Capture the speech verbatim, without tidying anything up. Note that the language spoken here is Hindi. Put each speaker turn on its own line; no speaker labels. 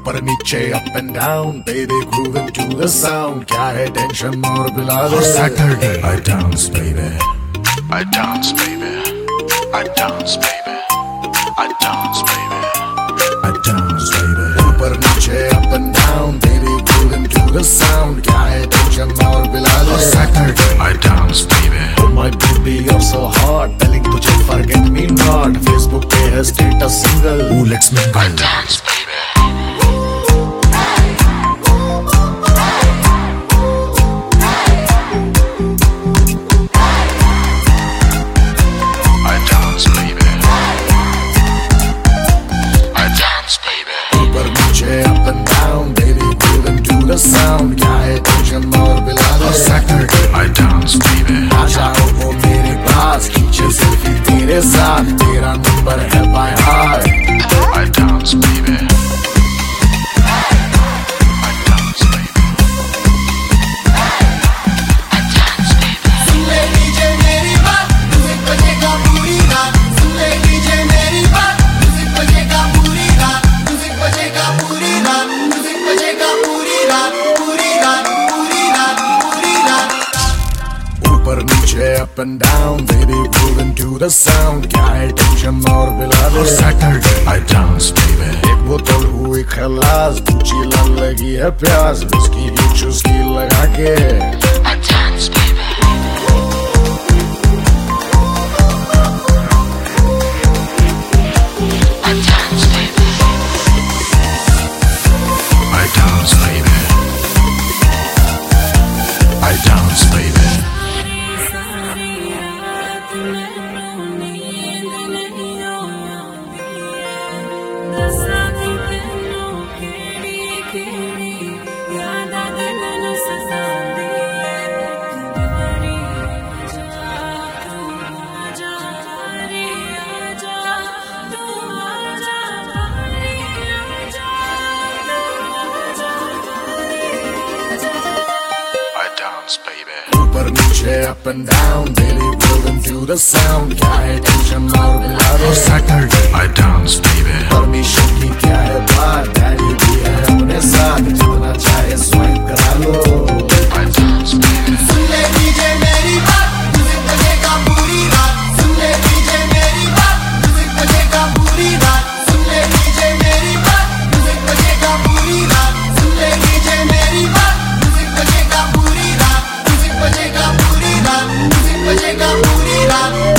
ऊपर नीचे up and down, baby grooving to the sound. क्या है टेंशन और बिला दे. Saturday I dance baby, I dance baby, I dance baby, I dance baby, I dance baby. ऊपर नीचे up and down, baby grooving to the sound. क्या है टेंशन और बिला दे. Saturday I dance baby. Oh my baby you're so hot, telling तुझे forget me not. Facebook पे है status single. Ooh let's mingle. I dance baby. Up and down, baby, grooving to the sound. क्या है टेंशन और बिला दे. Saturday I dance baby. आ जाओ वो मेरे पास, खींचे सेल्फी तेरे साथ. तेरा नंबर है by heart. I dance baby. I dance baby. I dance baby. सुन ले डीजे मेरी बात, म्यूजिक बजेगा पूरी रात. सुन ले डीजे मेरी बात, म्यूजिक बजेगा पूरी रात. म्यूजिक बजेगा पूरी रात. म्यूजिक बजेगा पूरी रात. पूरी रात, पूरी रात, पूरी रात. ऊपर नीचे up and down, baby grooving to the sound. क्या है टेंशन और बिला दे. Saturday I dance baby. एक बोतल हुई खलास, दूसरी लाल लगी है प्यास. विस्की की चुस्की लगा के I dance baby. I dance baby. I dance baby. I dance baby. ऊपर नीचे up and down, baby grooving to the sound. क्या है टेंशन और बिला दे. Saturday I dance baby. Permission की क्या है बात, डैडी भी है अपने साथ. जितना चाहे स्वाइप करा लो. I dance baby. सुन ले डीजे मेरी बात, म्यूजिक बजेगा पूरी रात. सुन ले डीजे मेरी बात, म्यूजिक बजेगा पूरी रात. सुन ले डीजे मेरी बात, म्यूजिक बजेगा पूरी रात. सुन ले डीजे मेरी बात, म्यूजिक बजेगा पूरी रात. म्यूजिक बजेगा पूरी रात. म्यूजिक बजेगा पूरी रात.